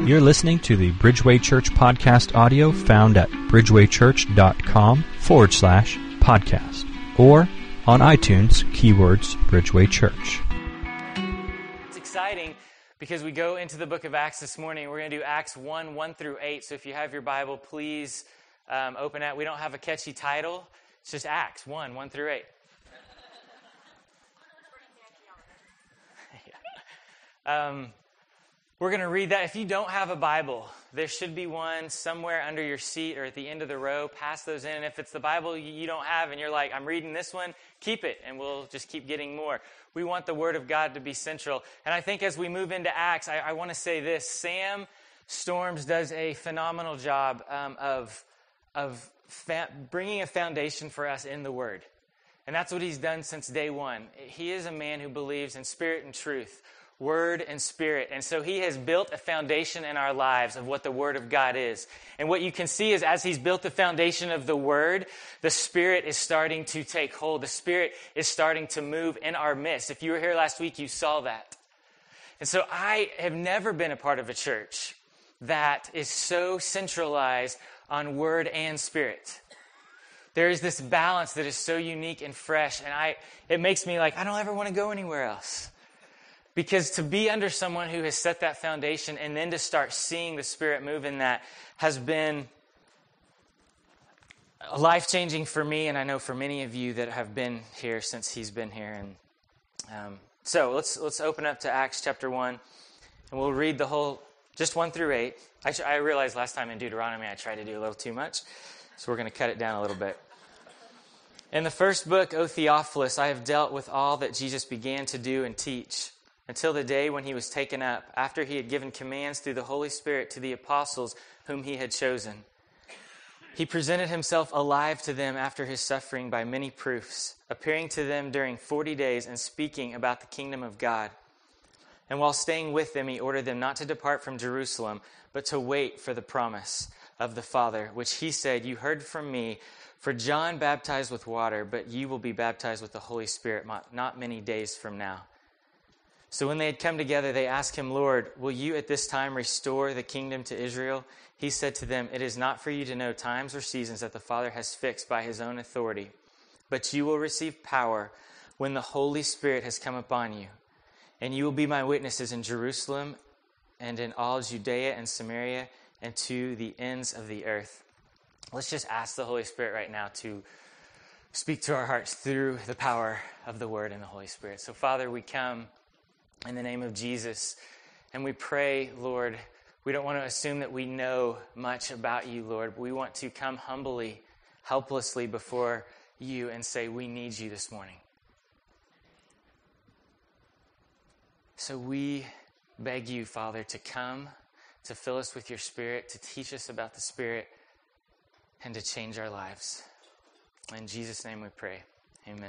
You're listening to the Bridgeway Church podcast audio found at bridgewaychurch.com/podcast or on iTunes, keywords Bridgeway Church. It's exciting because we go into the book of Acts this morning. We're going to do Acts 1 through 8. So if you have your Bible, please open it. We don't have a catchy title. It's just Acts 1 through 8. We're going to read that. If you don't have a Bible, there should be one somewhere under your seat or at the end of the row. Pass those in. And if it's the Bible you don't have and you're like, I'm reading this one, keep it, and we'll just keep getting more. We want the Word of God to be central. And I think as we move into Acts, I want to say this. Sam Storms does a phenomenal job of bringing a foundation for us in the Word. And that's what he's done since day one. He is a man who believes in spirit and truth, Word and Spirit. And so he has built a foundation in our lives of what the Word of God is. And what you can see is as he's built the foundation of the Word, the Spirit is starting to take hold. The Spirit is starting to move in our midst. If you were here last week, you saw that. And so I have never been a part of a church that is so centralized on Word and Spirit. There is this balance that is so unique and fresh. And it makes me like, I don't ever want to go anywhere else. Because to be under someone who has set that foundation and then to start seeing the Spirit move in that has been life-changing for me, and I know for many of you that have been here since he's been here. And so let's open up to Acts chapter 1, and we'll read the whole, just 1 through 8. I realized last time in Deuteronomy I tried to do a little too much, so we're going to cut it down a little bit. In the first book, O Theophilus, I have dealt with all that Jesus began to do and teach, until the day when he was taken up, after he had given commands through the Holy Spirit to the apostles whom he had chosen. He presented himself alive to them after his suffering by many proofs, appearing to them during 40 days and speaking about the kingdom of God. And while staying with them, he ordered them not to depart from Jerusalem, but to wait for the promise of the Father, which he said, "You heard from me, for John baptized with water, but you will be baptized with the Holy Spirit not many days from now." So when they had come together, they asked him, "Lord, will you at this time restore the kingdom to Israel?" He said to them, "It is not for you to know times or seasons that the Father has fixed by his own authority, but you will receive power when the Holy Spirit has come upon you. And you will be my witnesses in Jerusalem and in all Judea and Samaria and to the ends of the earth." Let's just ask the Holy Spirit right now to speak to our hearts through the power of the Word and the Holy Spirit. So Father, we come in the name of Jesus, and we pray, Lord, we don't want to assume that we know much about you, Lord. We want to come humbly, helplessly before you and say, we need you this morning. So we beg you, Father, to come, to fill us with your Spirit, to teach us about the Spirit, and to change our lives. In Jesus' name we pray. Amen.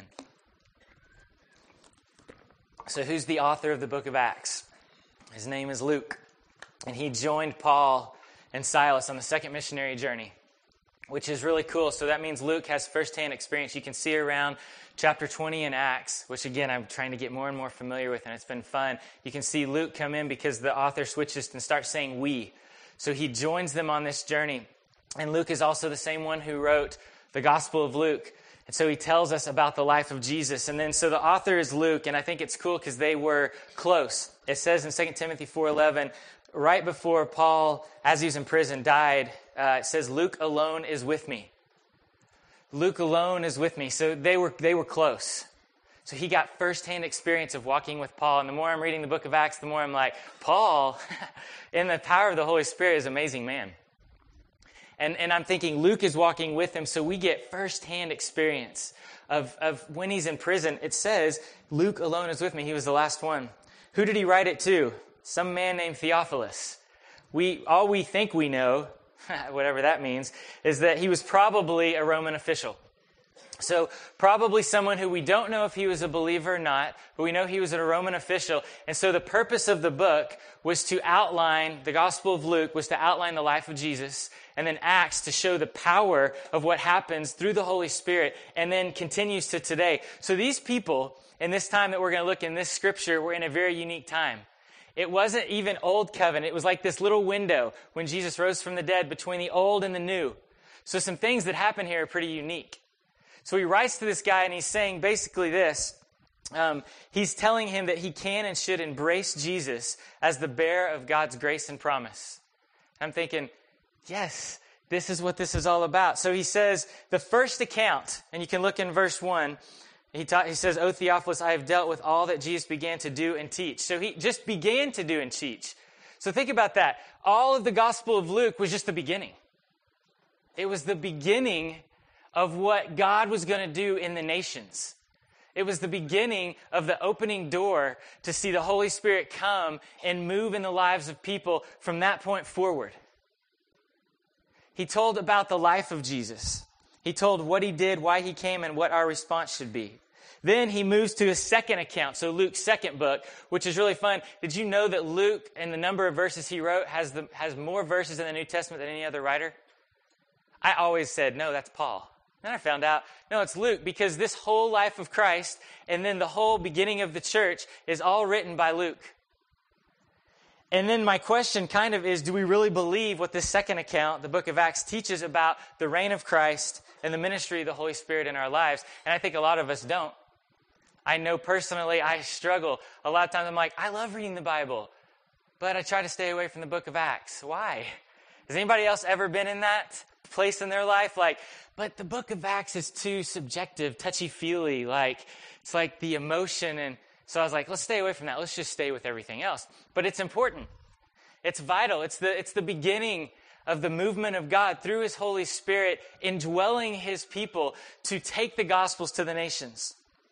So who's the author of the book of Acts? His name is Luke. And he joined Paul and Silas on the second missionary journey, which is really cool. So that means Luke has firsthand experience. You can see around chapter 20 in Acts, which again, I'm trying to get more and more familiar with, and it's been fun. You can see Luke come in because the author switches and starts saying we. So he joins them on this journey. And Luke is also the same one who wrote the Gospel of Luke. And so he tells us about the life of Jesus. And then so the author is Luke, and I think it's cool because they were close. It says in 2 Timothy 4:11, right before Paul, as he was in prison, died, it says, "Luke alone is with me." Luke alone is with me. So they were close. So he got firsthand experience of walking with Paul. And the more I'm reading the book of Acts, the more I'm like, Paul, in the power of the Holy Spirit, is an amazing man. And I'm thinking Luke is walking with him, so we get firsthand experience of when he's in prison. It says, Luke alone is with me. He was the last one. Who did he write it to? Some man named Theophilus. All we think we know, whatever that means, is that he was probably a Roman official. So probably someone who we don't know if he was a believer or not, but we know he was a Roman official. And so the purpose of the book was to outline, the Gospel of Luke was to outline the life of Jesus, and then Acts to show the power of what happens through the Holy Spirit, and then continues to today. So these people, in this time that we're going to look in this scripture, we're in a very unique time. It wasn't even old covenant. It was like this little window when Jesus rose from the dead between the old and the new. So some things that happen here are pretty unique. So he writes to this guy and he's saying basically this. He's telling him that he can and should embrace Jesus as the bearer of God's grace and promise. I'm thinking, yes, this is what this is all about. So he says, the first account, and you can look in verse 1, he says, O Theophilus, I have dealt with all that Jesus began to do and teach. So he just began to do and teach. So think about that. All of the Gospel of Luke was just the beginning. It was the beginning of what God was going to do in the nations. It was the beginning of the opening door to see the Holy Spirit come and move in the lives of people from that point forward. He told about the life of Jesus. He told what he did, why he came, and what our response should be. Then he moves to his second account, so Luke's second book, which is really fun. Did you know that Luke, and the number of verses he wrote, has more verses in the New Testament than any other writer? I always said, no, that's Paul. Then I found out, no, it's Luke, because this whole life of Christ and then the whole beginning of the church is all written by Luke. And then my question kind of is, do we really believe what this second account, the book of Acts, teaches about the reign of Christ and the ministry of the Holy Spirit in our lives? And I think a lot of us don't. I know personally I struggle. A lot of times I'm like, I love reading the Bible, but I try to stay away from the book of Acts. Why? Has anybody else ever been in that place in their life? Like, but the book of Acts is too subjective, touchy-feely. Like, it's like the emotion. And so I was like, let's stay away from that. Let's just stay with everything else. But it's important. It's vital. It's the beginning of the movement of God through his Holy Spirit indwelling his people to take the Gospels to the nations.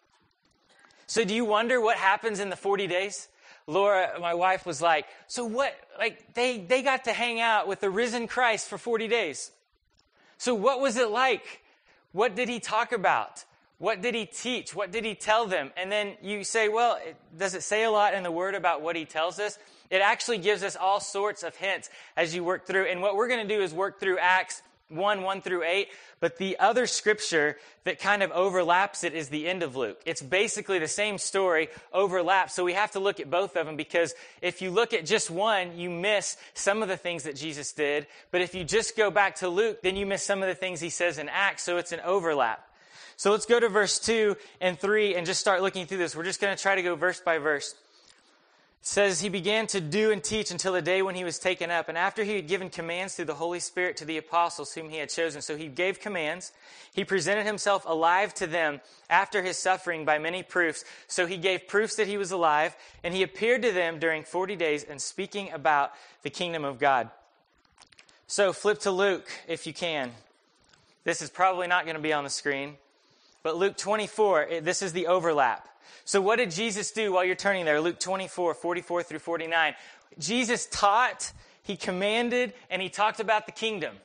So do you wonder what happens in the 40 days? Laura, my wife, was like, so what, like they got to hang out with the risen Christ for 40 days. So what was it like? What did he talk about? What did he teach? What did he tell them? And then you say, well, does it say a lot in the Word about what he tells us? It actually gives us all sorts of hints as you work through. And what we're going to do is work through Acts 1 through 8. But the other scripture that kind of overlaps it is the end of Luke. It's basically the same story overlaps. So we have to look at both of them, because if you look at just one, you miss some of the things that Jesus did. But if you just go back to Luke, then you miss some of the things he says in Acts. So it's an overlap. So let's go to verse 2 and 3 and just start looking through this. We're just going to try to go verse by verse. It says, he began to do and teach until the day when he was taken up. And after he had given commands through the Holy Spirit to the apostles whom he had chosen. So he gave commands. He presented himself alive to them after his suffering by many proofs. So he gave proofs that he was alive. And he appeared to them during 40 days and speaking about the kingdom of God. So flip to Luke if you can. This is probably not going to be on the screen. But Luke 24, this is the overlap. So what did Jesus do while you're turning there? Luke 24, 44 through 49. Jesus taught, he commanded, and he talked about the kingdom.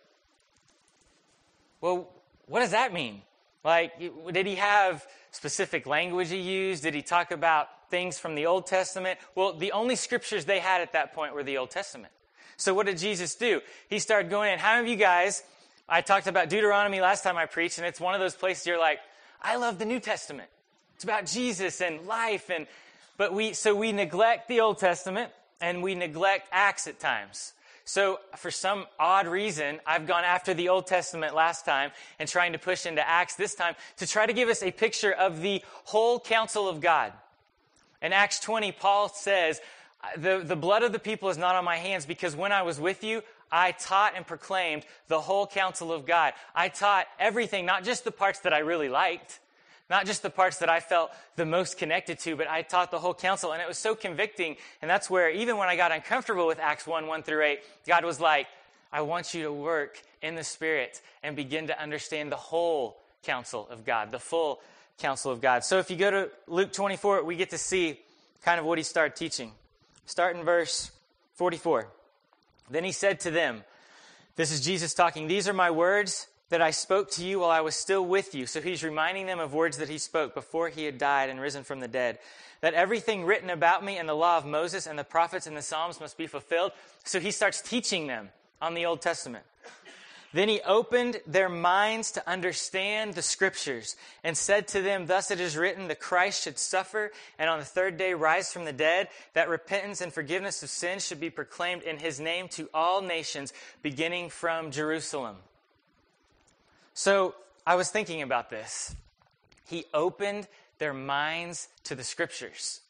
Well, what does that mean? Like, did he have specific language he used? Did he talk about things from the Old Testament? Well, the only scriptures they had at that point were the Old Testament. So what did Jesus do? He started going in. How many of you guys, I talked about Deuteronomy last time I preached, and it's one of those places you're like, I love the New Testament. It's about Jesus and life, but we neglect the Old Testament and we neglect Acts at times. So for some odd reason, I've gone after the Old Testament last time and trying to push into Acts this time to try to give us a picture of the whole counsel of God. In Acts 20, Paul says, the blood of the people is not on my hands, because when I was with you, I taught and proclaimed the whole counsel of God. I taught everything, not just the parts that I really liked, not just the parts that I felt the most connected to, but I taught the whole counsel. And it was so convicting. And that's where, even when I got uncomfortable with Acts 1 through 8, God was like, I want you to work in the Spirit and begin to understand the whole counsel of God, the full counsel of God. So if you go to Luke 24, we get to see kind of what he started teaching. Start in verse 44. Then he said to them, this is Jesus talking, these are my words that I spoke to you while I was still with you. So he's reminding them of words that he spoke before he had died and risen from the dead. That everything written about me in the law of Moses and the prophets and the Psalms must be fulfilled. So he starts teaching them on the Old Testament. Then he opened their minds to understand the scriptures and said to them, thus it is written, the Christ should suffer and on the third day rise from the dead, that repentance and forgiveness of sins should be proclaimed in his name to all nations, beginning from Jerusalem. So I was thinking about this. He opened their minds to the scriptures.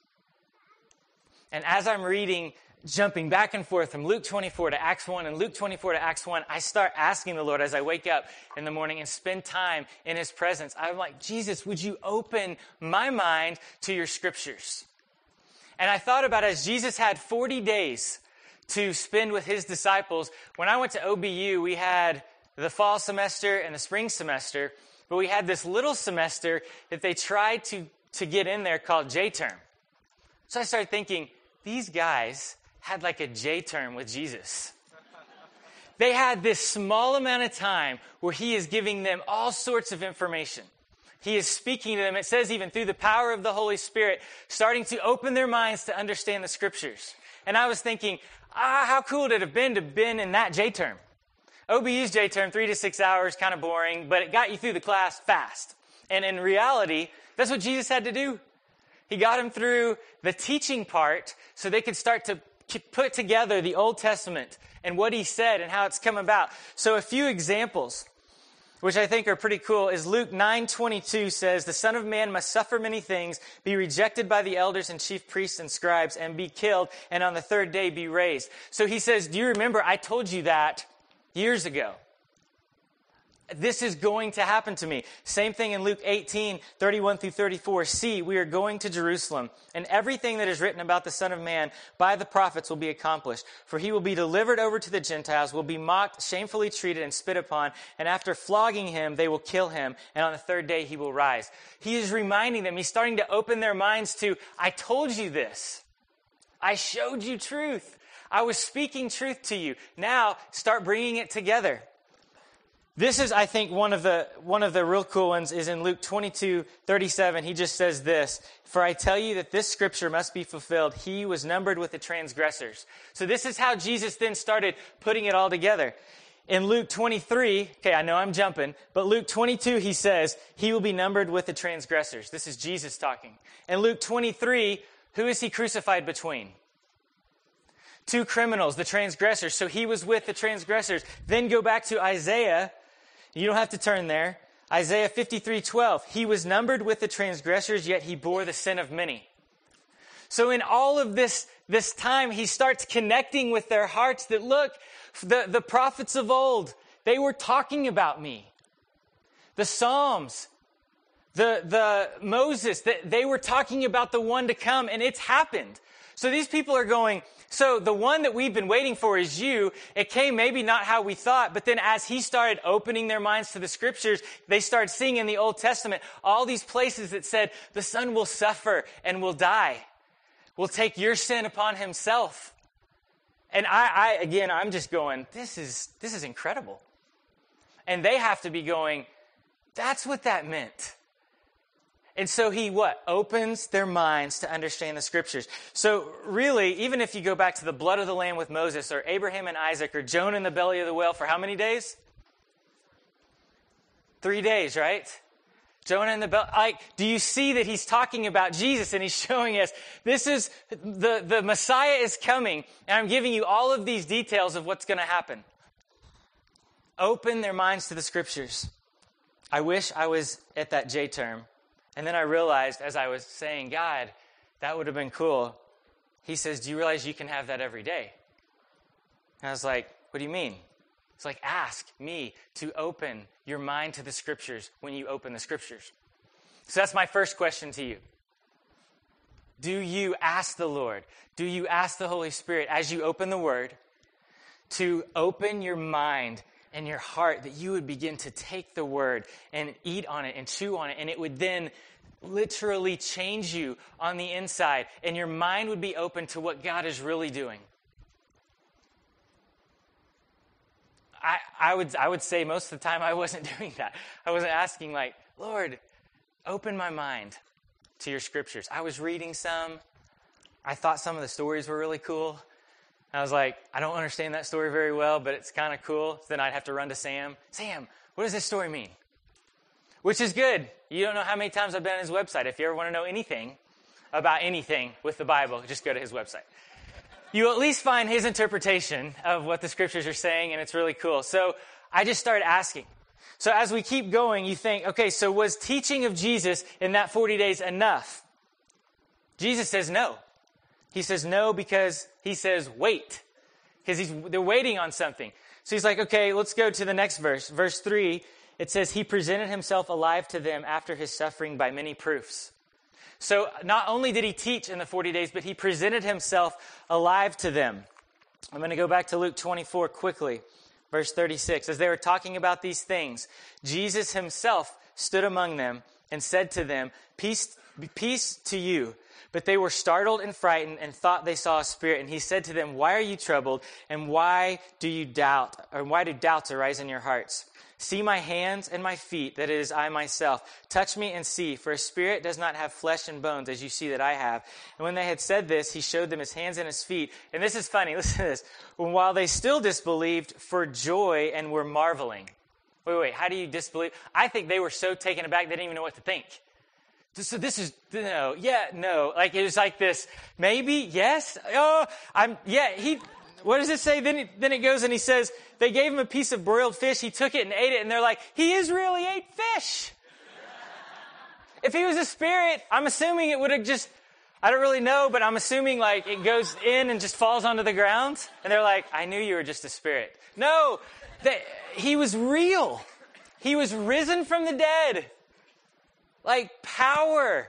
And as I'm reading, jumping back and forth from Luke 24 to Acts 1 and Luke 24 to Acts 1, I start asking the Lord as I wake up in the morning and spend time in his presence. I'm like, Jesus, would you open my mind to your scriptures? And I thought about as Jesus had 40 days to spend with his disciples. When I went to OBU, we had the fall semester and the spring semester, but we had this little semester that they tried to get in there called J-term. So I started thinking, these guys had like a J-term with Jesus. They had this small amount of time where he is giving them all sorts of information. He is speaking to them, it says even through the power of the Holy Spirit, starting to open their minds to understand the scriptures. And I was thinking, how cool would it have been to have been in that J-term? OBU's J-term, 3 to 6 hours, kind of boring, but it got you through the class fast. And in reality, that's what Jesus had to do. He got them through the teaching part so they could start to put together the Old Testament and what he said and how it's come about. So a few examples, which I think are pretty cool, is Luke 9:22 says, the Son of Man must suffer many things, be rejected by the elders and chief priests and scribes, and be killed, and on the third day be raised. So he says, do you remember I told you that years ago? This is going to happen to me. Same thing in Luke 18:31 through 34. See, we are going to Jerusalem, and everything that is written about the Son of Man by the prophets will be accomplished. For he will be delivered over to the Gentiles, will be mocked, shamefully treated, and spit upon. And after flogging him, they will kill him, and on the third day he will rise. He is reminding them, he's starting to open their minds to, I told you this. I showed you truth. I was speaking truth to you. Now, start bringing it together. This is, I think, one of the real cool ones is in Luke 22:37. He just says this, for I tell you that this scripture must be fulfilled. He was numbered with the transgressors. So this is how Jesus then started putting it all together. In Luke 23, okay, I know I'm jumping, but Luke 22, he says, he will be numbered with the transgressors. This is Jesus talking. In Luke 23, who is he crucified between? Two criminals, the transgressors. So he was with the transgressors. Then go back to Isaiah. You don't have to turn there. Isaiah 53:12. He was numbered with the transgressors, yet he bore the sin of many. So in all of this time, he starts connecting with their hearts that, look, the prophets of old, they were talking about me. The Psalms, the Moses, they were talking about the one to come, and it's happened. So these people are going, so the one that we've been waiting for is you. It came maybe not how we thought, but then as he started opening their minds to the scriptures, they started seeing in the Old Testament all these places that said the Son will suffer and will die, will take your sin upon himself. And I'm just going, this is incredible. And they have to be going, that's what that meant. And so he opens their minds to understand the scriptures. So really, even if you go back to the blood of the Lamb with Moses or Abraham and Isaac or Jonah in the belly of the whale for how many days? 3 days, right? Jonah in the belly. Do you see that he's talking about Jesus and he's showing us this is the Messiah is coming, and I'm giving you all of these details of what's going to happen. Open their minds to the scriptures. I wish I was at that J-term. And then I realized as I was saying, God, that would have been cool. He says, do you realize you can have that every day? And I was like, what do you mean? It's like, ask me to open your mind to the scriptures when you open the scriptures. So that's my first question to you. Do you ask the Lord? Do you ask the Holy Spirit as you open the word to open your mind and your heart, that you would begin to take the word and eat on it and chew on it, and it would then literally change you on the inside, and your mind would be open to what God is really doing? I would say most of the time I wasn't doing that. I wasn't asking like, Lord, open my mind to your scriptures. I was reading some. I thought some of the stories were really cool. And I was like, I don't understand that story very well, but it's kind of cool. So then I'd have to run to Sam. Sam, what does this story mean? Which is good. You don't know how many times I've been on his website. If you ever want to know anything about anything with the Bible, just go to his website. You at least find his interpretation of what the scriptures are saying, and it's really cool. So I just started asking. So as we keep going, you think, okay, so was teaching of Jesus in that 40 days enough? Jesus says no. He says no because he says wait. Because they're waiting on something. So he's like, okay, let's go to the next verse. Verse 3, it says, he presented himself alive to them after his suffering by many proofs. So not only did he teach in the 40 days, but he presented himself alive to them. I'm going to go back to Luke 24 quickly. Verse 36, as they were talking about these things, Jesus himself stood among them and said to them, peace to you. But they were startled and frightened and thought they saw a spirit. And he said to them, why are you troubled? And why do you doubt? Or why do doubts arise in your hearts? See my hands and my feet, that it is I myself. Touch me and see, for a spirit does not have flesh and bones, as you see that I have. And when they had said this, he showed them his hands and his feet. And this is funny, listen to this. While they still disbelieved for joy and were marveling. Wait, how do you disbelieve? I think they were so taken aback they didn't even know what to think. So this is, no, yeah, no. Like, it was like this, maybe, yes, what does it say? Then it goes and he says, they gave him a piece of broiled fish, he took it and ate it, and they're like, he really ate fish. If he was a spirit, I'm assuming it would have just, I don't really know, but I'm assuming like it goes in and just falls onto the ground, and they're like, I knew you were just a spirit. No, he was real. He was risen from the dead. Like power.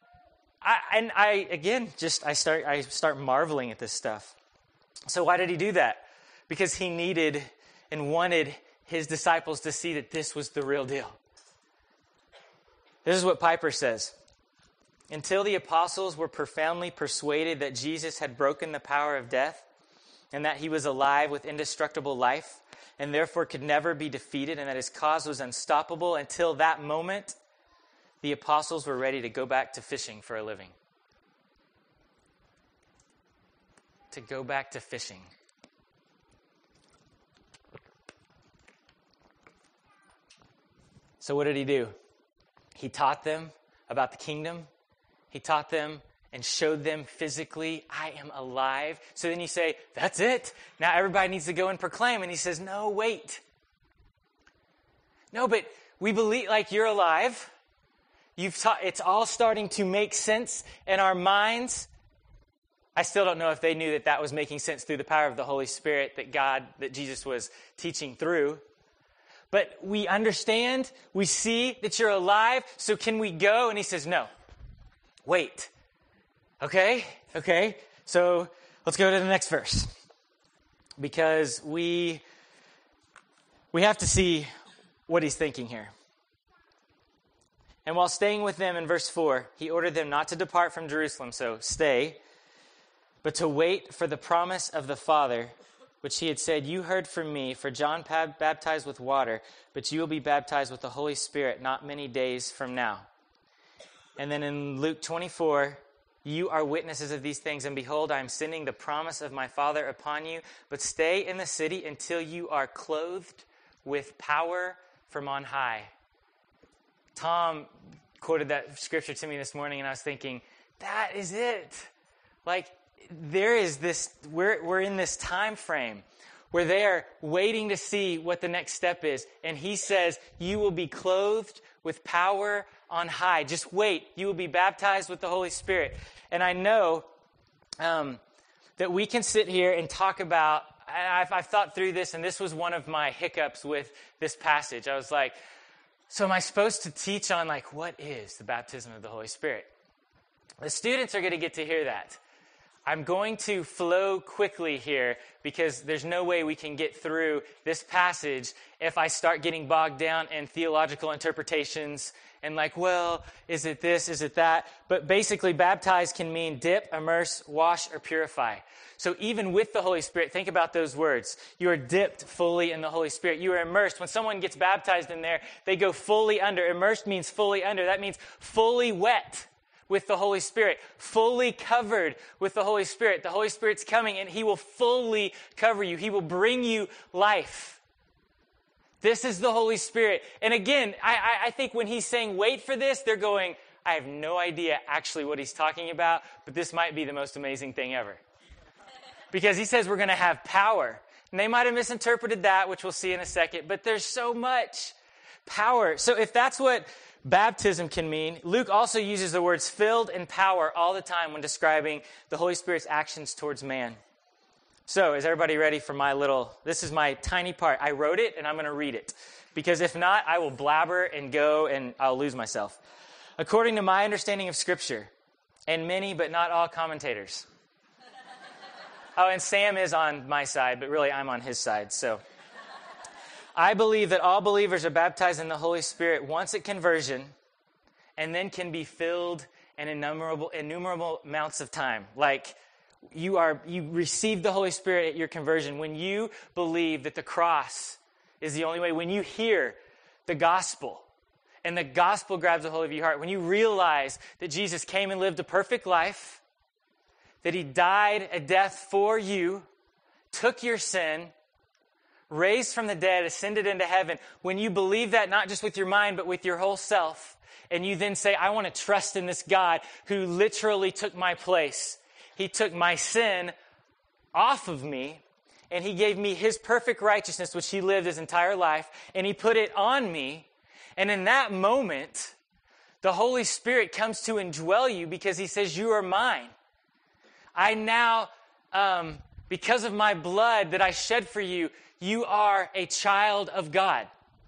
I start marveling at this stuff. So why did he do that? Because he needed and wanted his disciples to see that this was the real deal. This is what Piper says. Until the apostles were profoundly persuaded that Jesus had broken the power of death and that he was alive with indestructible life and therefore could never be defeated and that his cause was unstoppable, until that moment, the apostles were ready to go back to fishing for a living. To go back to fishing. So what did he do? He taught them about the kingdom. He taught them and showed them physically, I am alive. So then you say, that's it. Now everybody needs to go and proclaim. And he says, no, wait. No, but we believe, like, you're alive. It's all starting to make sense in our minds. I still don't know if they knew that was making sense through the power of the Holy Spirit that Jesus was teaching through. But we understand, we see that you're alive, so can we go? And he says, no, wait. Okay, so let's go to the next verse. Because we have to see what he's thinking here. And while staying with them in verse 4, he ordered them not to depart from Jerusalem, so stay, but to wait for the promise of the Father, which he had said, you heard from me, for John baptized with water, but you will be baptized with the Holy Spirit not many days from now. And then in Luke 24, you are witnesses of these things, and behold, I am sending the promise of my Father upon you, but stay in the city until you are clothed with power from on high. Tom quoted that scripture to me this morning, and I was thinking, that is it. Like, there is this, we're in this time frame where they are waiting to see what the next step is. And he says, you will be clothed with power on high. Just wait. You will be baptized with the Holy Spirit. And I know that we can sit here and talk about, I've thought through this, and this was one of my hiccups with this passage. I was like, so am I supposed to teach on, like, what is the baptism of the Holy Spirit? The students are going to get to hear that. I'm going to flow quickly here because there's no way we can get through this passage if I start getting bogged down in theological interpretations and like, well, is it this, is it that? But basically, baptize can mean dip, immerse, wash, or purify. So even with the Holy Spirit, think about those words. You are dipped fully in the Holy Spirit. You are immersed. When someone gets baptized in there, they go fully under. Immersed means fully under. That means fully wet. with the Holy Spirit, fully covered with the Holy Spirit. The Holy Spirit's coming and he will fully cover you. He will bring you life. This is the Holy Spirit. And again, I think when he's saying, wait for this, they're going, I have no idea actually what he's talking about, but this might be the most amazing thing ever. Because he says we're going to have power. And they might have misinterpreted that, which we'll see in a second, but there's so much power. So if that's what baptism can mean, Luke also uses the words filled and power all the time when describing the Holy Spirit's actions towards man. So is everybody ready for this is my tiny part. I wrote it and I'm going to read it. Because if not, I will blabber and go and I'll lose myself. According to my understanding of Scripture, and many but not all commentators. Oh, and Sam is on my side, but really I'm on his side. So I believe that all believers are baptized in the Holy Spirit once at conversion and then can be filled in innumerable amounts of time. Like you receive the Holy Spirit at your conversion when you believe that the cross is the only way. When you hear the gospel and the gospel grabs a hold of your heart. When you realize that Jesus came and lived a perfect life, that he died a death for you, took your sin, raised from the dead, ascended into heaven. When you believe that, not just with your mind, but with your whole self, and you then say, I want to trust in this God who literally took my place. He took my sin off of me, and he gave me his perfect righteousness, which he lived his entire life, and he put it on me. And in that moment, the Holy Spirit comes to indwell you because he says, you are mine. I now, because of my blood that I shed for you, you are a child of God.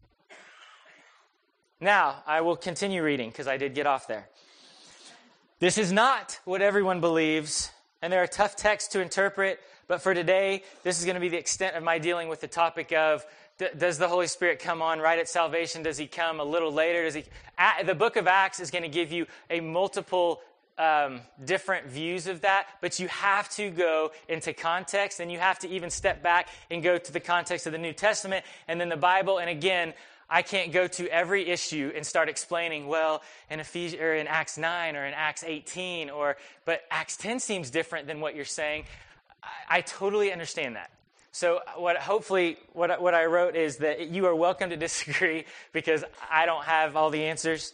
Now, I will continue reading because I did get off there. This is not what everyone believes, and there are tough texts to interpret, but for today, this is going to be the extent of my dealing with the topic of, does the Holy Spirit come on right at salvation? Does he come a little later? The book of Acts is going to give you a multiple different views of that, but you have to go into context, and you have to even step back and go to the context of the New Testament and then the Bible. And again, I can't go to every issue and start explaining, well, in Acts 9 or in Acts 18, but Acts 10 seems different than what you're saying. I totally understand that. So what I wrote is that you are welcome to disagree because I don't have all the answers.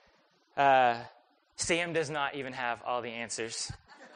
Sam does not even have all the answers.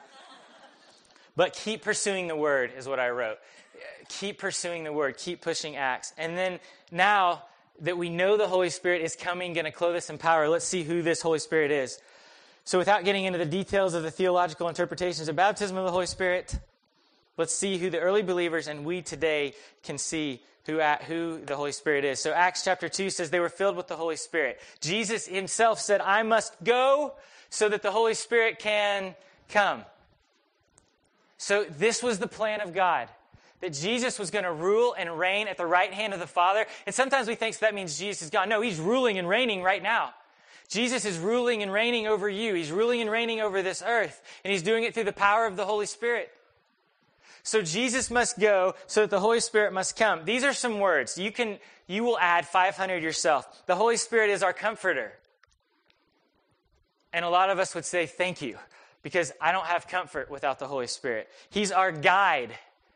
But keep pursuing the word is what I wrote. Keep pursuing the word. Keep pushing Acts. And then now that we know the Holy Spirit is coming, going to clothe us in power, let's see who this Holy Spirit is. So without getting into the details of the theological interpretations of baptism of the Holy Spirit, let's see who the early believers and we today can see who the Holy Spirit is. So Acts chapter 2 says they were filled with the Holy Spirit. Jesus himself said, I must go so that the Holy Spirit can come. So this was the plan of God, that Jesus was going to rule and reign at the right hand of the Father. And sometimes we think that means Jesus is gone. No, he's ruling and reigning right now. Jesus is ruling and reigning over you. He's ruling and reigning over this earth. And he's doing it through the power of the Holy Spirit. So Jesus must go so that the Holy Spirit must come. These are some words. You will add 500 yourself. The Holy Spirit is our comforter. And a lot of us would say, thank you, because I don't have comfort without the Holy Spirit. He's our guide.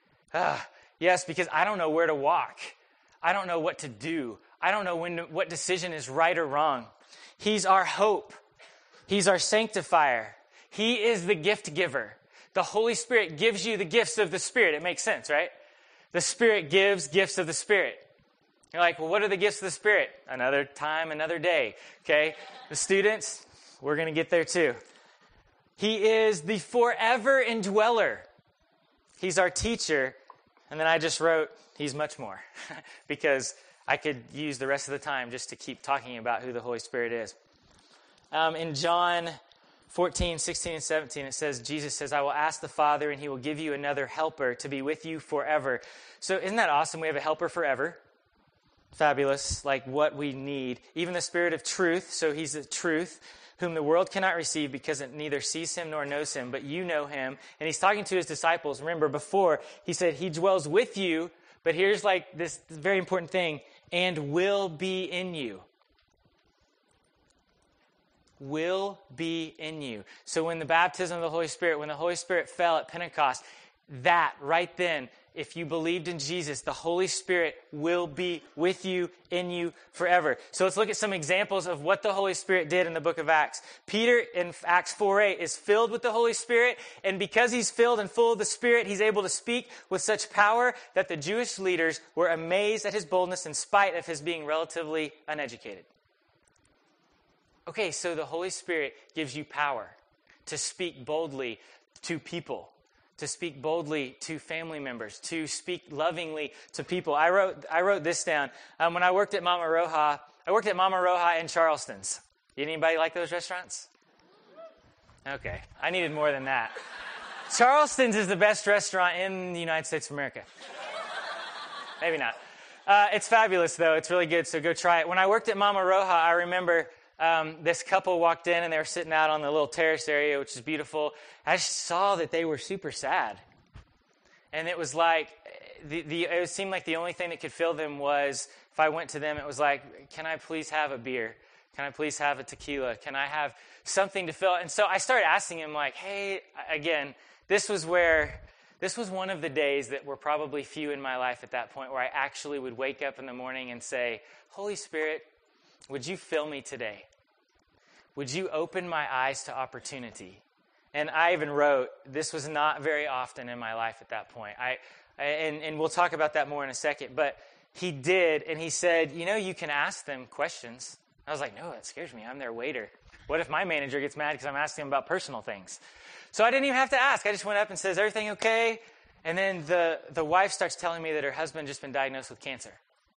Yes, because I don't know where to walk. I don't know what to do. I don't know what decision is right or wrong. He's our hope. He's our sanctifier. He is the gift giver. The Holy Spirit gives you the gifts of the Spirit. It makes sense, right? The Spirit gives gifts of the Spirit. You're like, well, what are the gifts of the Spirit? Another time, another day. Okay? The students, we're going to get there too. He is the forever indweller. He's our teacher. And then I just wrote, he's much more. Because I could use the rest of the time just to keep talking about who the Holy Spirit is. In John 14, 16, and 17, it says, Jesus says, I will ask the Father, and he will give you another helper to be with you forever. So isn't that awesome? We have a helper forever. Fabulous, like what we need. Even the Spirit of truth, so he's the truth, whom the world cannot receive because it neither sees him nor knows him, but you know him. And he's talking to his disciples. Remember, before, he said he dwells with you, but here's like this very important thing, and will be in you. will be in you. So when the baptism of the Holy Spirit, when the Holy Spirit fell at Pentecost, that right then, if you believed in Jesus, the Holy Spirit will be with you, in you forever. So let's look at some examples of what the Holy Spirit did in the book of Acts. Peter in Acts 4:8 is filled with the Holy Spirit, and because he's filled and full of the Spirit, he's able to speak with such power that the Jewish leaders were amazed at his boldness in spite of his being relatively uneducated. Okay, so the Holy Spirit gives you power to speak boldly to people, to speak boldly to family members, to speak lovingly to people. I wrote this down. When I worked at Mama Roja in Charleston's. Anybody like those restaurants? Okay, I needed more than that. Charleston's is the best restaurant in the United States of America. Maybe not. It's fabulous, though. It's really good, so go try it. When I worked at Mama Roja, I remember this couple walked in, and they were sitting out on the little terrace area, which is beautiful. I just saw that they were super sad. And it was like, it seemed like the only thing that could fill them was, if I went to them, it was like, can I please have a beer? Can I please have a tequila? Can I have something to fill? And so I started asking him, like, hey, again, this was one of the days that were probably few in my life at that point where I actually would wake up in the morning and say, Holy Spirit, would you fill me today? Would you open my eyes to opportunity? And I even wrote, this was not very often in my life at that point. And we'll talk about that more in a second. But he did, and he said, you can ask them questions. I was like, no, that scares me. I'm their waiter. What if my manager gets mad because I'm asking him about personal things? So I didn't even have to ask. I just went up and says, everything okay? And then the wife starts telling me that her husband just been diagnosed with cancer.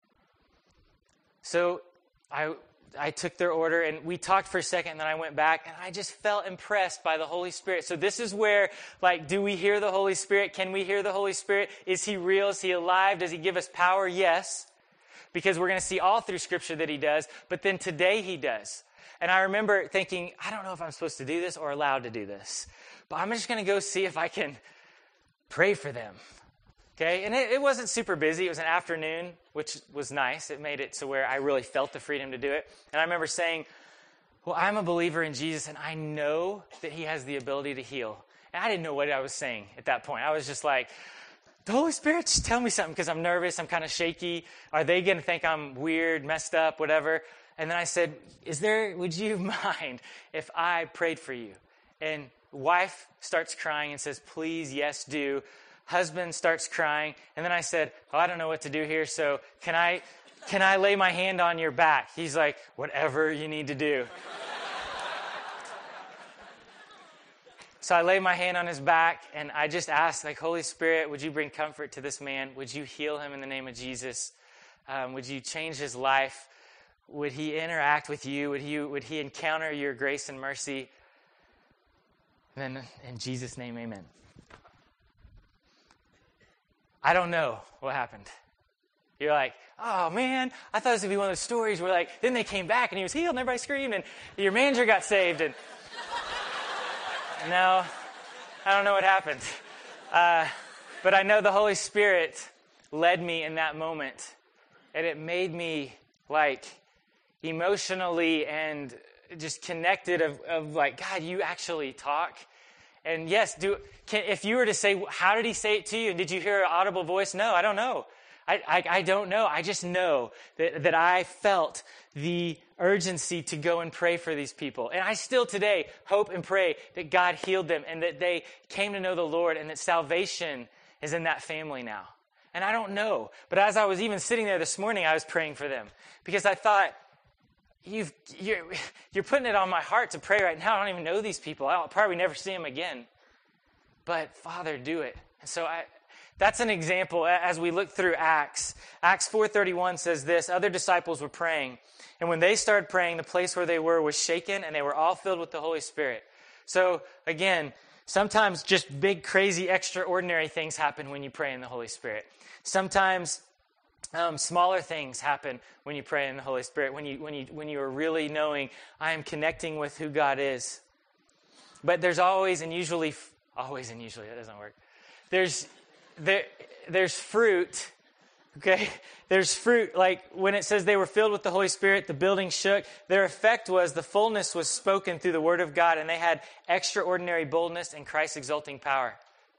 So I took their order, and we talked for a second, and then I went back, and I just felt impressed by the Holy Spirit. So this is where, do we hear the Holy Spirit? Can we hear the Holy Spirit? Is he real? Is he alive? Does he give us power? Yes, because we're going to see all through Scripture that he does, but then today he does. And I remember thinking, I don't know if I'm supposed to do this or allowed to do this, but I'm just going to go see if I can pray for them. Okay, and it wasn't super busy. It was an afternoon, which was nice. It made it to where I really felt the freedom to do it. And I remember saying, well, I'm a believer in Jesus, and I know that he has the ability to heal. And I didn't know what I was saying at that point. I was just like, the Holy Spirit, just tell me something, because I'm nervous. I'm kind of shaky. Are they going to think I'm weird, messed up, whatever? And then I said, would you mind if I prayed for you? And wife starts crying and says, please, yes, do. Husband starts crying, and then I said, I don't know what to do here, so can I lay my hand on your back? He's like, whatever you need to do. So I lay my hand on his back, and I just asked, Holy Spirit, would you bring comfort to this man? Would you heal him in the name of Jesus? Would you change his life? Would he interact with you? Would he encounter your grace and mercy? And then in Jesus' name, amen. I don't know what happened. You're like, oh man, I thought this would be one of those stories where then they came back and he was healed and everybody screamed and your manager got saved. And no, I don't know what happened. But I know the Holy Spirit led me in that moment, and it made me emotionally and just connected of God, you actually talk. And yes, if you were to say, how did he say it to you? And did you hear an audible voice? No, I don't know. I don't know. I just know that I felt the urgency to go and pray for these people. And I still today hope and pray that God healed them and that they came to know the Lord and that salvation is in that family now. And I don't know. But as I was even sitting there this morning, I was praying for them because I thought, you're putting it on my heart to pray right now. I don't even know these people. I'll probably never see them again. But Father, do it. And so that's an example as we look through Acts. Acts 4:31 says this, other disciples were praying. And when they started praying, the place where they were was shaken and they were all filled with the Holy Spirit. So again, sometimes just big, crazy, extraordinary things happen when you pray in the Holy Spirit. Sometimes smaller things happen when you pray in the Holy Spirit, when you are really knowing, I am connecting with who God is. But there's always and usually, that doesn't work. There's fruit Okay, there's fruit. Like when it says they were filled with the Holy Spirit, the building shook. Their effect was the fullness was spoken through the word of God, and they had extraordinary boldness and Christ's exalting power.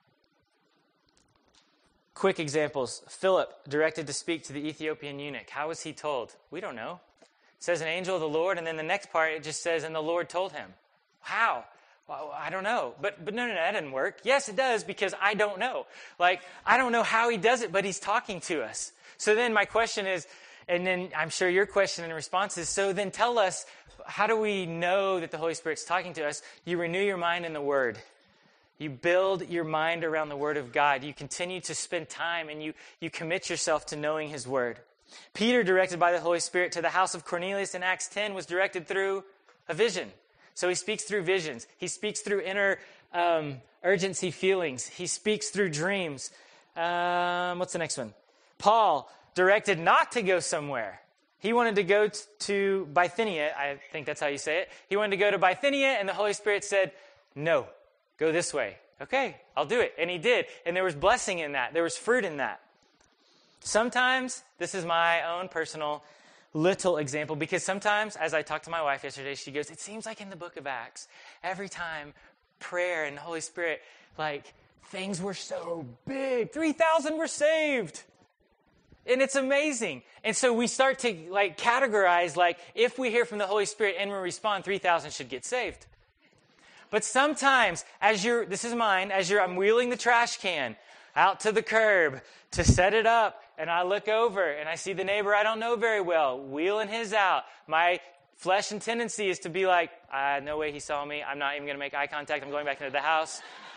Quick examples. Philip, directed to speak to the Ethiopian eunuch. How was he told? We don't know. It says an angel of the Lord, and then the next part, it just says, and the Lord told him. How? Well, I don't know. But no, that didn't work. Yes, it does, because I don't know. Like, I don't know how he does it, but he's talking to us. So then my question is, and then I'm sure your question and response is, so then tell us, how do we know that the Holy Spirit's talking to us? You renew your mind in the Word. You build your mind around the Word of God. You continue to spend time, and you commit yourself to knowing His Word. Peter, directed by the Holy Spirit to the house of Cornelius in Acts 10, was directed through a vision. So he speaks through visions. He speaks through inner urgency feelings. He speaks through dreams. What's the next one? Paul, directed not to go somewhere. He wanted to go to Bithynia. I think that's how you say it. He wanted to go to Bithynia, and the Holy Spirit said, no, go this way. Okay, I'll do it. And he did. And there was blessing in that. There was fruit in that. Sometimes, this is my own personal little example, because sometimes, as I talked to my wife yesterday, she goes, it seems like in the book of Acts, every time prayer and the Holy Spirit, like, things were so big. 3,000 were saved. And it's amazing. And so we start to, like, categorize, like, if we hear from the Holy Spirit and we respond, 3,000 should get saved. But sometimes, this is mine, I'm wheeling the trash can out to the curb to set it up, and I look over and I see the neighbor I don't know very well wheeling his out. My flesh and tendency is to be like, no way he saw me. I'm not even going to make eye contact. I'm going back into the house.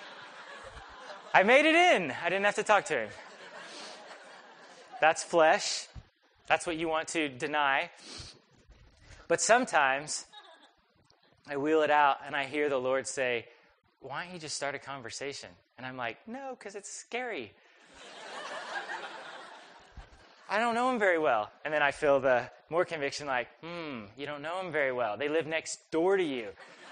I made it in. I didn't have to talk to him. That's flesh. That's what you want to deny. But sometimes I wheel it out and I hear the Lord say, why don't you just start a conversation? And I'm like, no, because it's scary. I don't know him very well. And then I feel the more conviction like, you don't know him very well. They live next door to you.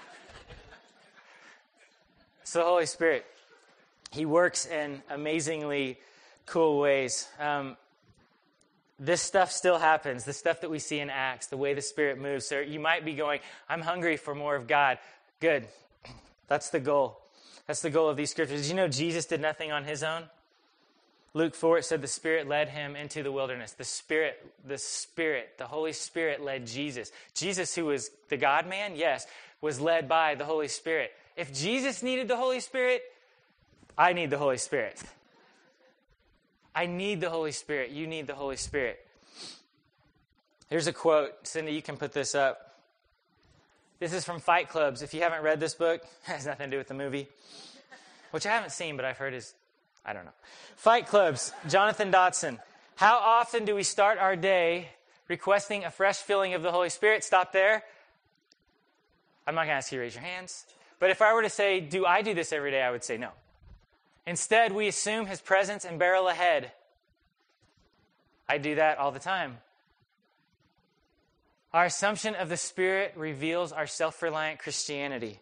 So the Holy Spirit, He works in amazingly cool ways. This stuff still happens. The stuff that we see in Acts, the way the Spirit moves. So you might be going, I'm hungry for more of God. Good. That's the goal. That's the goal of these scriptures. Did you know Jesus did nothing on His own? Luke 4, it said the Spirit led Him into the wilderness. The Holy Spirit led Jesus. Jesus, who was the God-man, yes, was led by the Holy Spirit. If Jesus needed the Holy Spirit, I need the Holy Spirit. I need the Holy Spirit. You need the Holy Spirit. Here's a quote. Cindy, you can put this up. This is from Fight Clubs. If you haven't read this book, it has nothing to do with the movie, which I haven't seen, but I've heard is, I don't know. Fight Clubs, Jonathan Dodson. How often do we start our day requesting a fresh filling of the Holy Spirit? Stop there. I'm not going to ask you to raise your hands. But if I were to say, do I do this every day? I would say no. Instead, we assume His presence and barrel ahead. I do that all the time. Our assumption of the Spirit reveals our self-reliant Christianity.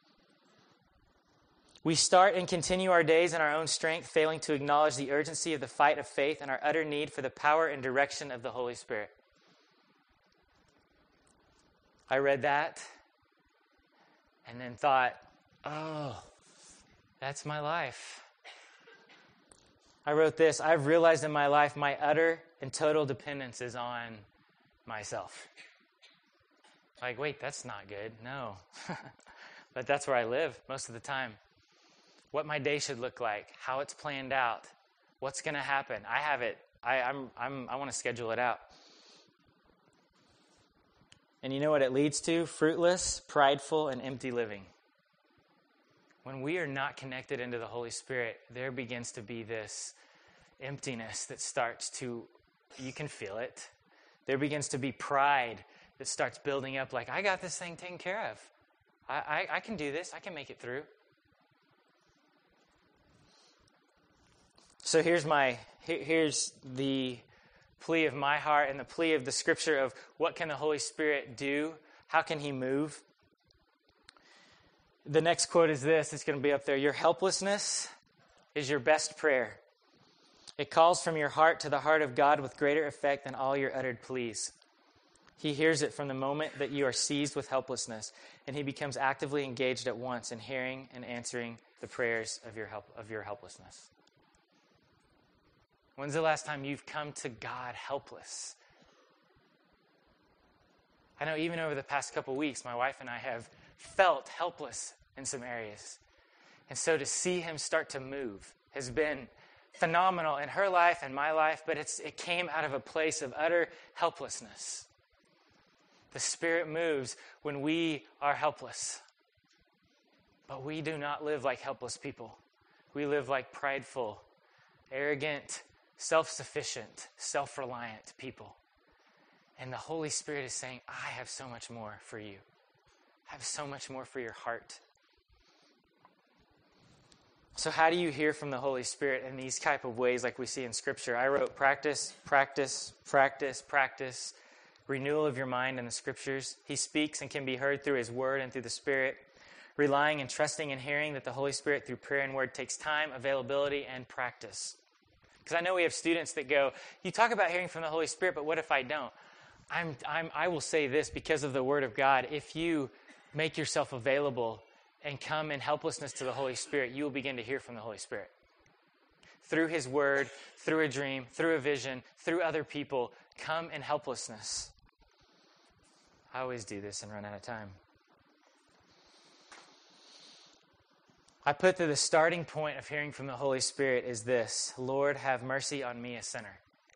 We start and continue our days in our own strength, failing to acknowledge the urgency of the fight of faith and our utter need for the power and direction of the Holy Spirit. I read that and then thought, oh, that's my life. I wrote this, I've realized in my life my utter and total dependence is on myself. Like, wait, that's not good. No. But that's where I live most of the time. What my day should look like, how it's planned out, what's going to happen. I have it. I want to schedule it out. And you know what it leads to? Fruitless, prideful, and empty living. When we are not connected into the Holy Spirit, there begins to be this emptiness that starts to, you can feel it. There begins to be pride that starts building up like, I got this thing taken care of. I can do this. I can make it through. So here's the plea of my heart and the plea of the scripture of what can the Holy Spirit do? How can He move? The next quote is this. It's going to be up there. Your helplessness is your best prayer. It calls from your heart to the heart of God with greater effect than all your uttered pleas. He hears it from the moment that you are seized with helplessness, and he becomes actively engaged at once in hearing and answering the prayers of your helplessness. When's the last time you've come to God helpless? I know even over the past couple weeks, my wife and I have felt helpless in some areas. And so to see him start to move has been phenomenal in her life and my life, but it came out of a place of utter helplessness. The Spirit moves when we are helpless. But we do not live like helpless people. We live like prideful, arrogant, self-sufficient, self-reliant people. And the Holy Spirit is saying, I have so much more for you. I have so much more for your heart. So how do you hear from the Holy Spirit in these type of ways like we see in Scripture? I wrote practice, practice, practice, practice, renewal of your mind in the Scriptures. He speaks and can be heard through his word and through the Spirit. Relying and trusting and hearing that the Holy Spirit through prayer and word takes time, availability, and practice. Because I know we have students that go, you talk about hearing from the Holy Spirit, but what if I don't? I will say this because of the Word of God. If you make yourself available and come in helplessness to the Holy Spirit, you will begin to hear from the Holy Spirit. Through his word, through a dream, through a vision, through other people, come in helplessness. I always do this and run out of time. I put that the starting point of hearing from the Holy Spirit is this: Lord, have mercy on me, a sinner.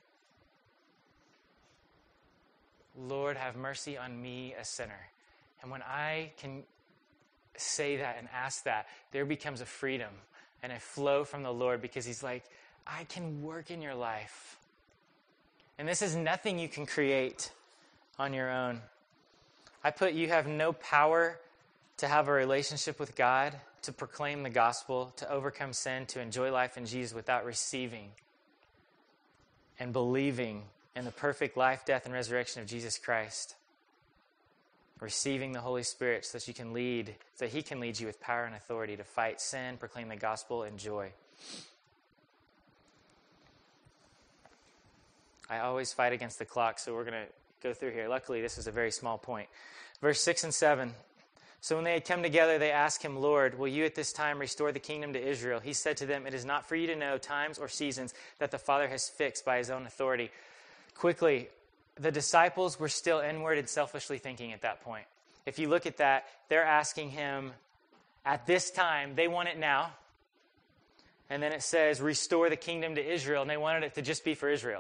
Lord, have mercy on me, a sinner. And when I can say that and ask that, there becomes a freedom and a flow from the Lord, because he's like, I can work in your life. And this is nothing you can create on your own. I put, you have no power to have a relationship with God, to proclaim the gospel, to overcome sin, to enjoy life in Jesus without receiving and believing in the perfect life, death, and resurrection of Jesus Christ. Receiving the Holy Spirit so that you can lead, so that he can lead you with power and authority to fight sin, proclaim the gospel, and joy. I always fight against the clock, so we're going to go through here. Luckily, this is a very small point. Verse 6 and 7. So when they had come together, they asked him, Lord, will you at this time restore the kingdom to Israel? He said to them, it is not for you to know times or seasons that the Father has fixed by his own authority. Quickly, the disciples were still inward and selfishly thinking at that point. If you look at that, they're asking him at this time, they want it now. And then it says, restore the kingdom to Israel, and they wanted it to just be for Israel.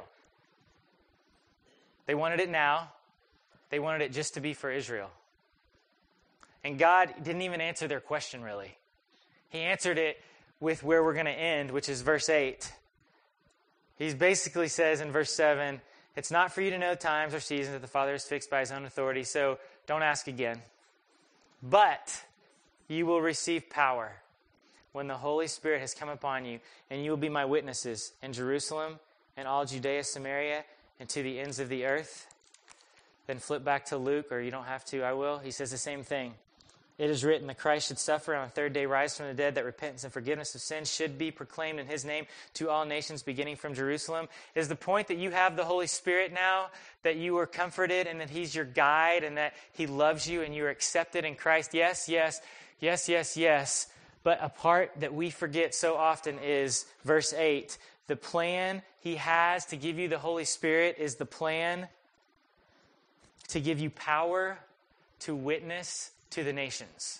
They wanted it now. They wanted it just to be for Israel. And God didn't even answer their question, really. He answered it with where we're going to end, which is verse 8. He basically says in verse 7, it's not for you to know times or seasons that the Father has fixed by his own authority, so don't ask again. But you will receive power when the Holy Spirit has come upon you, and you will be my witnesses in Jerusalem and all Judea, Samaria, and to the ends of the earth. Then flip back to Luke, or you don't have to, I will. He says the same thing. It is written, the Christ should suffer and on the third day rise from the dead, that repentance and forgiveness of sins should be proclaimed in his name to all nations, beginning from Jerusalem. Is the point that you have the Holy Spirit now, that you are comforted and that he's your guide and that he loves you and you are accepted in Christ? Yes, yes, yes, yes, yes. But a part that we forget so often is verse 8. The plan he has to give you the Holy Spirit is the plan to give you power to witness to the nations.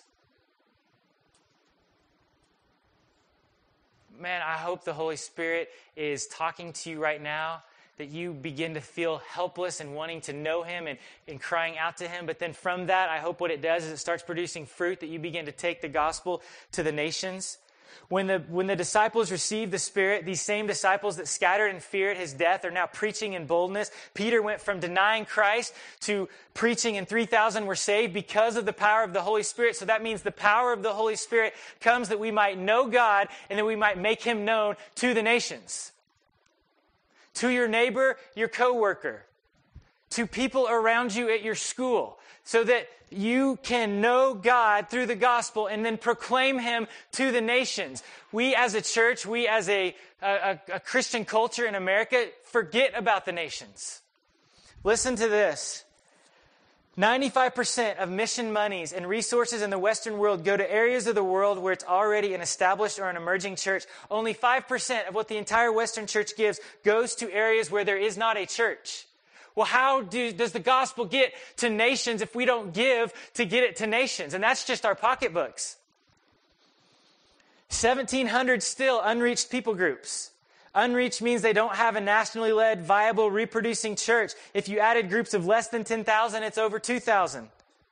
Man, I hope the Holy Spirit is talking to you right now, that you begin to feel helpless and wanting to know him and crying out to him. But then from that, I hope what it does is it starts producing fruit, that you begin to take the gospel to the nations. When the disciples received the Spirit, these same disciples that scattered and feared his death are now preaching in boldness. Peter went from denying Christ to preaching, and 3,000 were saved because of the power of the Holy Spirit. So that means the power of the Holy Spirit comes that we might know God and that we might make him known to the nations. To your neighbor, your coworker, to people around you at your school so that you can know God through the gospel and then proclaim him to the nations. We as a church, we as a Christian culture in America, forget about the nations. Listen to this. 95% of mission monies and resources in the Western world go to areas of the world where it's already an established or an emerging church. Only 5% of what the entire Western church gives goes to areas where there is not a church. Well, how does the gospel get to nations if we don't give to get it to nations? And that's just our pocketbooks. 1,700 still unreached people groups. Unreached means they don't have a nationally led, viable, reproducing church. If you added groups of less than 10,000, it's over 2,000.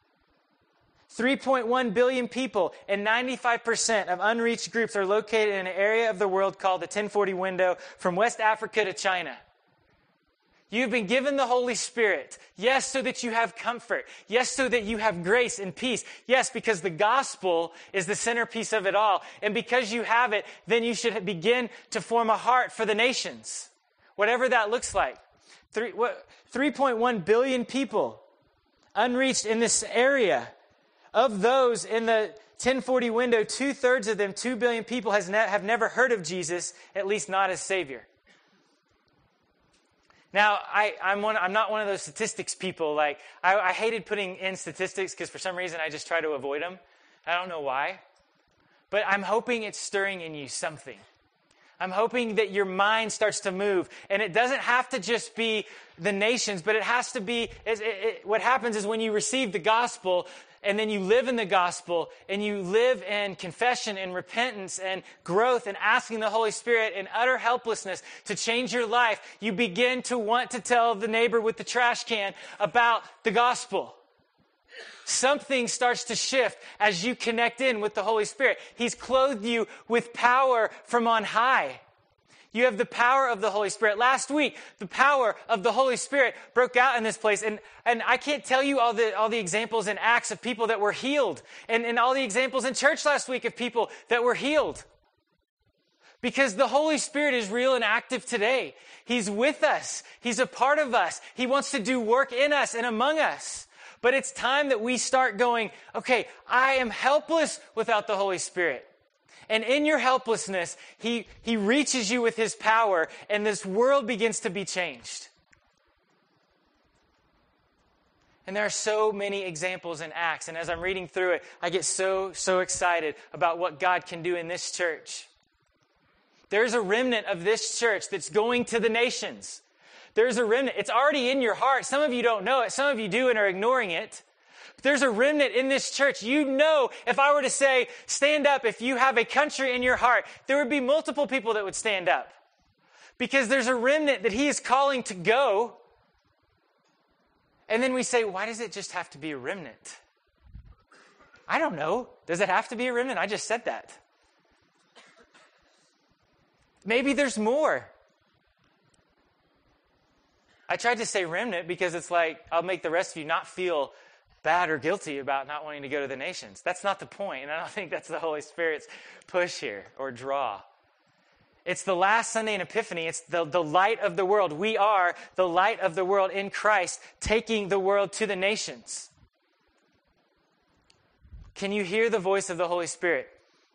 3.1 billion people and 95% of unreached groups are located in an area of the world called the 1040 window from West Africa to China. You've been given the Holy Spirit. Yes, so that you have comfort. Yes, so that you have grace and peace. Yes, because the gospel is the centerpiece of it all. And because you have it, then you should begin to form a heart for the nations. Whatever that looks like. 3.1 billion people unreached in this area. Of those in the 1040 window, 2/3 of them, 2 billion people, have never heard of Jesus, at least not as Savior. Now, I'm not one of those statistics people. Like I hated putting in statistics because for some reason I just try to avoid them. I don't know why. But I'm hoping it's stirring in you something. I'm hoping that your mind starts to move. And it doesn't have to just be the nations, but it has to be, what happens is when you receive the gospel, and then you live in the gospel, and you live in confession and repentance and growth and asking the Holy Spirit in utter helplessness to change your life, you begin to want to tell the neighbor with the trash can about the gospel. Something starts to shift as you connect in with the Holy Spirit. He's clothed you with power from on high. You have the power of the Holy Spirit. Last week, the power of the Holy Spirit broke out in this place. And I can't tell you all the examples in Acts of people that were healed. And all the examples in church last week of people that were healed. Because the Holy Spirit is real and active today. He's with us. He's a part of us. He wants to do work in us and among us. But it's time that we start going, okay, I am helpless without the Holy Spirit. And in your helplessness, He reaches you with His power, and this world begins to be changed. And there are so many examples in Acts, and as I'm reading through it, I get so excited about what God can do in this church. There's a remnant of this church that's going to the nations. There's a remnant. It's already in your heart. Some of you don't know it. Some of you do and are ignoring it. There's a remnant in this church. You know, if I were to say, stand up if you have a country in your heart, there would be multiple people that would stand up. Because there's a remnant that He is calling to go. And then we say, why does it just have to be a remnant? I don't know. Does it have to be a remnant? I just said that. Maybe there's more. I tried to say remnant because it's like, I'll make the rest of you not feel bad or guilty about not wanting to go to the nations. That's not the point, and I don't think that's the Holy Spirit's push here or draw. It's the last Sunday in Epiphany. It's the light of the world. We are the light of the world in Christ, taking the world to the nations. Can you hear the voice of the Holy Spirit?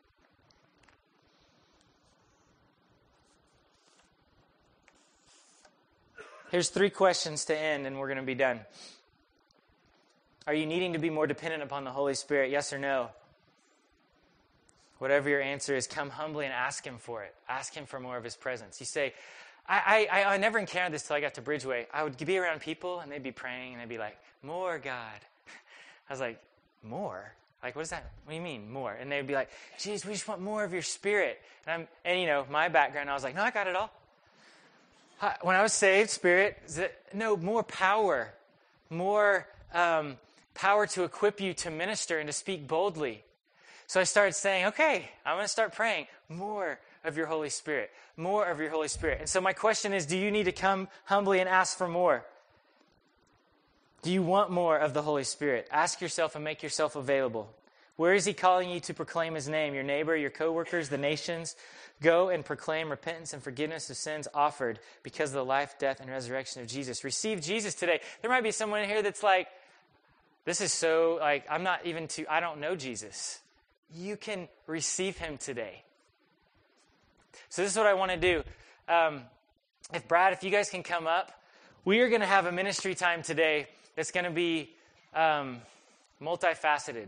Here's 3 questions to end, and we're going to be done. Are you needing to be more dependent upon the Holy Spirit? Yes or no? Whatever your answer is, come humbly and ask Him for it. Ask Him for more of His presence. You say, I never encountered this till I got to Bridgeway. I would be around people, and they'd be praying, and they'd be like, more God. I was like, more? Like, what is that? What do you mean, more? And they'd be like, geez, we just want more of your Spirit. And you know, my background, I was like, no, I got it all. When I was saved, Spirit, no, more power. More power to equip you to minister and to speak boldly. So I started saying, okay, I'm going to start praying more of your Holy Spirit, more of your Holy Spirit. And so my question is, do you need to come humbly and ask for more? Do you want more of the Holy Spirit? Ask yourself and make yourself available. Where is He calling you to proclaim His name? Your neighbor, your coworkers, the nations? Go and proclaim repentance and forgiveness of sins offered because of the life, death, and resurrection of Jesus. Receive Jesus today. There might be someone here that's like, this is so, like, I don't know Jesus. You can receive him today. So this is what I want to do. If you guys can come up, we are going to have a ministry time today that's going to be multifaceted.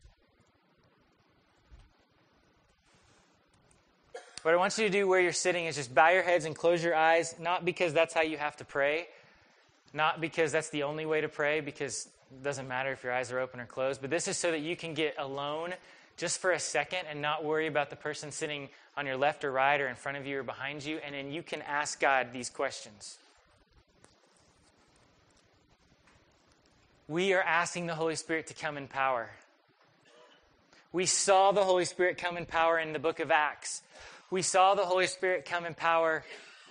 What I want you to do where you're sitting is just bow your heads and close your eyes, not because that's how you have to pray, not because that's the only way to pray, because it doesn't matter if your eyes are open or closed, but this is so that you can get alone just for a second and not worry about the person sitting on your left or right or in front of you or behind you, and then you can ask God these questions. We are asking the Holy Spirit to come in power. We saw the Holy Spirit come in power in the book of Acts. We saw the Holy Spirit come in power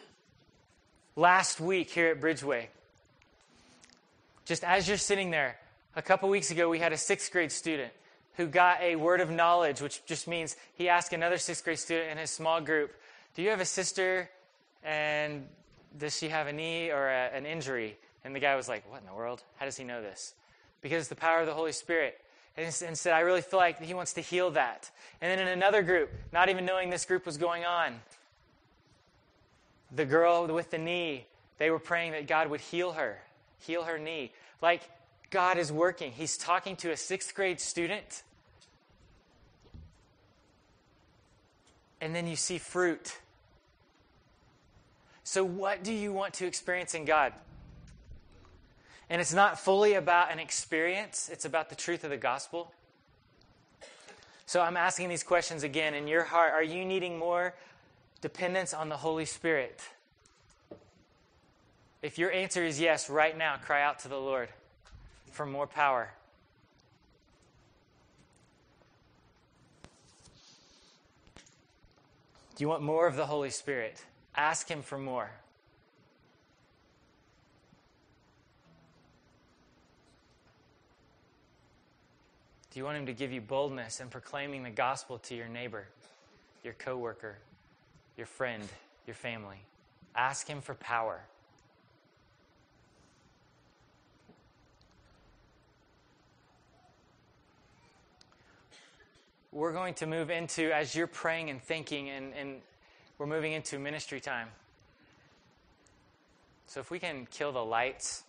last week here at Bridgeway. Just as you're sitting there, a couple weeks ago we had a 6th grade student who got a word of knowledge, which just means he asked another 6th grade student in his small group, do you have a sister and does she have a knee or an injury? And the guy was like, what in the world? How does he know this? Because it's the power of the Holy Spirit. And said, I really feel like he wants to heal that. And then in another group, not even knowing this group was going on, the girl with the knee, they were praying that God would heal her knee. Like, God is working. He's talking to a 6th grade student. And then you see fruit. So what do you want to experience in God? And it's not fully about an experience. It's about the truth of the gospel. So I'm asking these questions again. In your heart, are you needing more dependence on the Holy Spirit? If your answer is yes, right now, cry out to the Lord for more power. Do you want more of the Holy Spirit? Ask him for more. Do you want him to give you boldness in proclaiming the gospel to your neighbor, your coworker, your friend, your family? Ask him for power. We're going to move into, as you're praying and thinking, and we're moving into ministry time. So if we can kill the lights.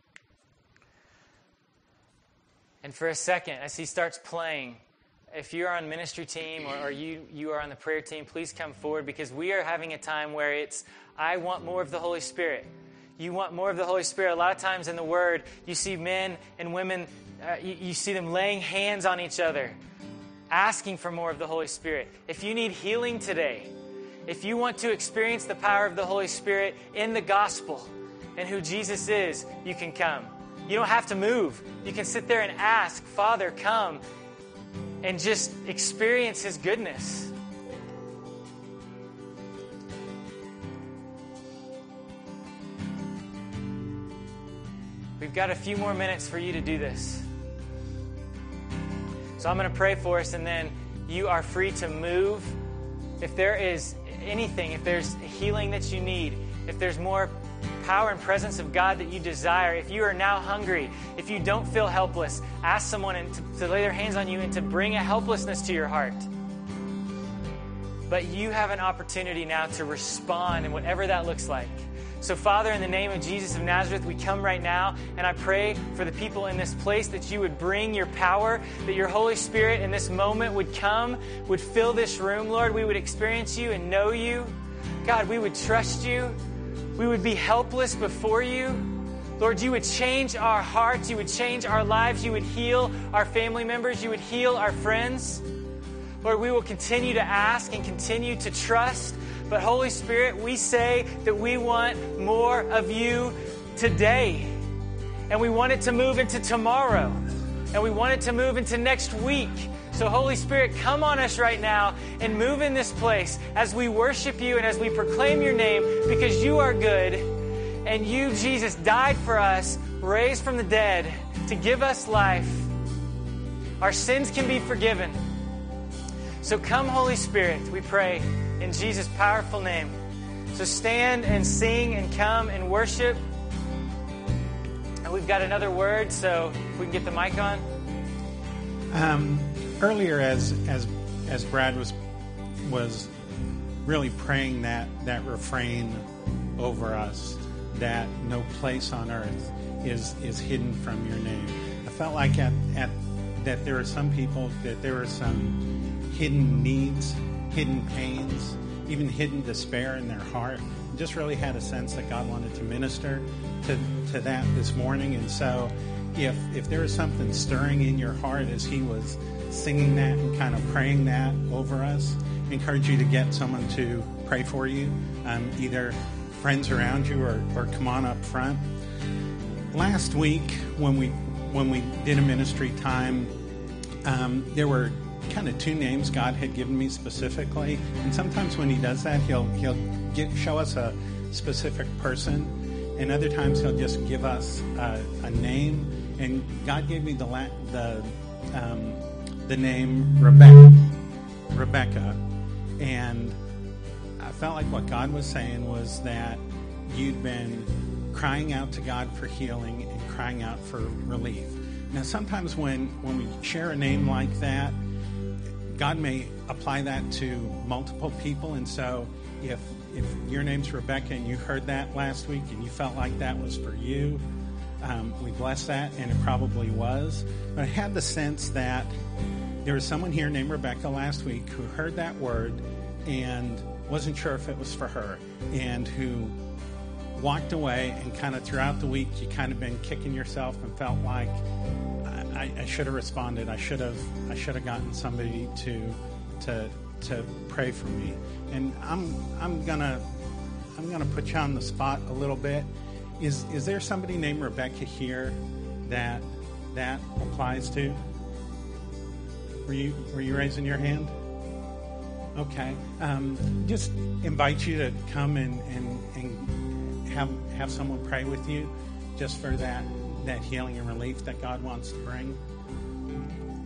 And for a second, as he starts playing, if you're on ministry team or you are on the prayer team, please come forward, because we are having a time where it's, I want more of the Holy Spirit. You want more of the Holy Spirit. A lot of times in the Word, you see men and women, you see them laying hands on each other, asking for more of the Holy Spirit. If you need healing today, if you want to experience the power of the Holy Spirit in the gospel and who Jesus is, you can come. You don't have to move. You can sit there and ask, Father, come, and just experience his goodness. We've got a few more minutes for you to do this. So I'm going to pray for us, and then you are free to move. If there is anything, if there's healing that you need, if there's more power and presence of God that you desire, if you are now hungry, if you don't feel helpless, ask someone to lay their hands on you and to bring a helplessness to your heart. But you have an opportunity now to respond, and whatever that looks like. So, Father, in the name of Jesus of Nazareth, we come right now, and I pray for the people in this place that you would bring your power, that your Holy Spirit in this moment would come, would fill this room, Lord. We would experience you and know you. God, we would trust you. We would be helpless before you. Lord, you would change our hearts. You would change our lives. You would heal our family members. You would heal our friends. Lord, we will continue to ask and continue to trust. But Holy Spirit, we say that we want more of you today. And we want it to move into tomorrow. And we want it to move into next week. So Holy Spirit, come on us right now and move in this place as we worship you and as we proclaim your name, because you are good. And you, Jesus, died for us, raised from the dead to give us life. Our sins can be forgiven. So come, Holy Spirit, we pray in Jesus' powerful name. So stand and sing and come and worship. And we've got another word, so if we can get the mic on. Earlier, as Brad was really praying that refrain over us, that no place on earth is hidden from your name. I felt like that there are some people, that there are some hidden needs, hidden pains, even hidden despair in their heart. I just really had a sense that God wanted to minister to that this morning. And so if there is something stirring in your heart as he was singing that and kind of praying that over us, I encourage you to get someone to pray for you, either friends around you or come on up front. Last week when we did a ministry time, there were kind of two names God had given me specifically, and sometimes when he does that, he'll show us a specific person, and other times he'll just give us a name. And God gave me the name Rebecca, and I felt like what God was saying was that you'd been crying out to God for healing and crying out for relief. Now, sometimes when we share a name like that, God may apply that to multiple people. And so if your name's Rebecca and you heard that last week and you felt like that was for you, we bless that, and it probably was. But I had the sense that there was someone here named Rebecca last week who heard that word and wasn't sure if it was for her, and who walked away, and kind of throughout the week you kind of been kicking yourself and felt like I should have responded. I should have gotten somebody to pray for me. And I'm gonna put you on the spot a little bit. Is there somebody named Rebecca here that applies to? Were you raising your hand? Okay. Just invite you to come and have someone pray with you, just for that healing and relief that God wants to bring.